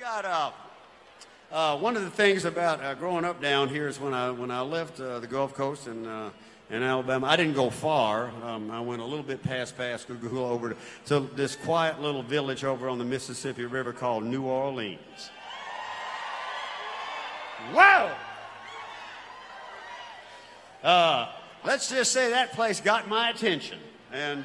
got one of the things about growing up down here is when I left the Gulf Coast in Alabama, I didn't go far. I went a little bit past Pascagoula over to this quiet little village over on the Mississippi River called New Orleans. Wow! Let's just say that place got my attention. And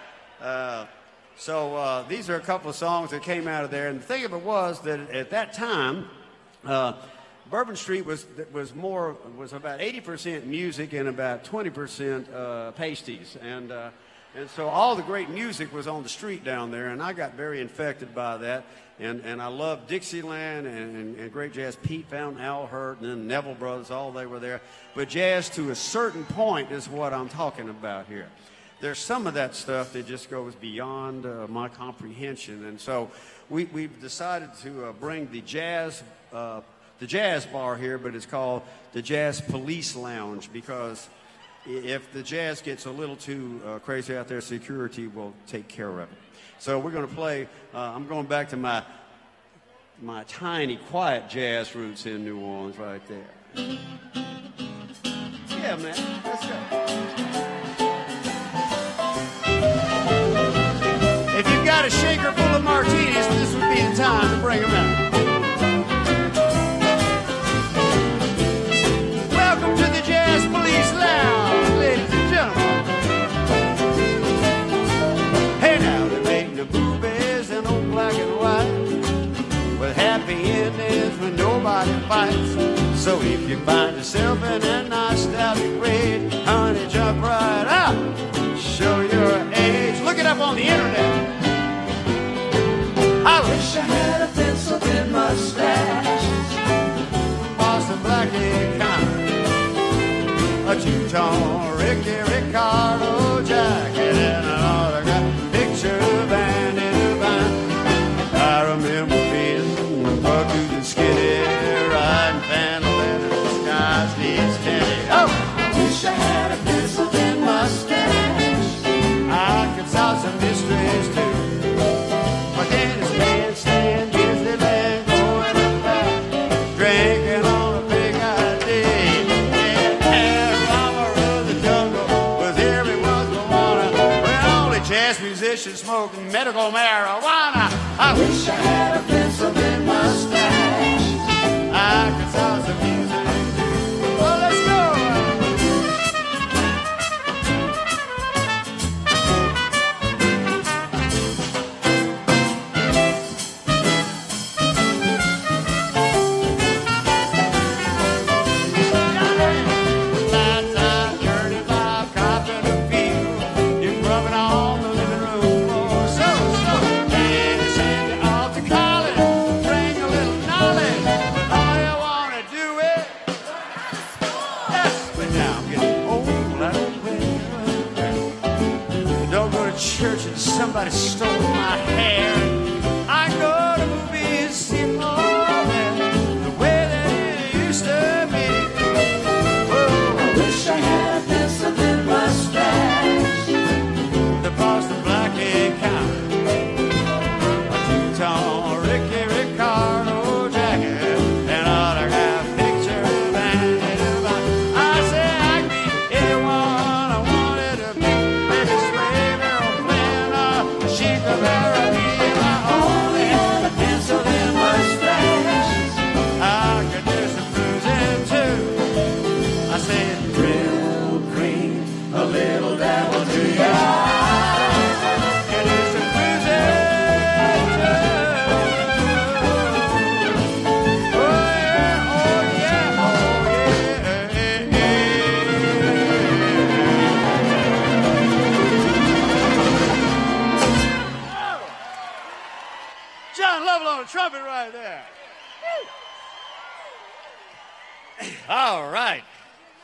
so these are a couple of songs that came out of there. And the thing of it was that at that time, Bourbon Street was about 80% music and about 20% pasties. And so all the great music was on the street down there, and I got very infected by that. And I loved Dixieland and great jazz. Pete Fountain, Al Hurt, and then Neville Brothers, all they were there. But jazz to a certain point is what I'm talking about here. There's some of that stuff that just goes beyond my comprehension. And so we've decided to bring the jazz bar here, but it's called the Jazz Police Lounge, because if the jazz gets a little too crazy out there, security will take care of it. So we're going to play, I'm going back to my tiny, quiet jazz roots in New Orleans right there. Yeah, man, let's go. If you've got a shaker full of martinis, this would be the time to bring them out. Welcome to the Jazz Police Lounge, ladies and gentlemen. Hey now, they're making the movies in old black and white, with happy endings when nobody fights. So if you find yourself in that nostalgic raid, honey, jump right out, show your age. Look it up on the internet. I wish I had a pencil in mustache, Boston Blackie kind, a two-tone Ricky Ricardo jacket, and an autograph picture of Andy Devine. I remember being buck to the skinny, riding Phantom in the skies needs candy. Oh, I wish I had a pencil in mustache, I could solve some mysteries too. But then it's bandstand, Disneyland, going up back, drinking on a big ID. And Mama of the jungle was everyone's marijuana. Well, only jazz musicians smoking medical marijuana. I wish I had a pencil in mustache, I could solve some music. Well, let's go. Somebody stole my hair. I go to movies, see them all there, the way that it used to be. Oh, I wish I had a pencil in mustache, the Boston Blackie kind, a two-tone Ricky Ricardo jacket, an autograph picture of Andy Devine. I say I could be anyone I wanted to be, maybe Sway or Glenn, sheep of Araby. I only had a pencil in mustache, I could do some cruising too. I said, real green, a little dabble to your eye, could do some cruising too. Oh yeah, oh yeah, oh yeah. John Lovell on the trumpet right there. All right.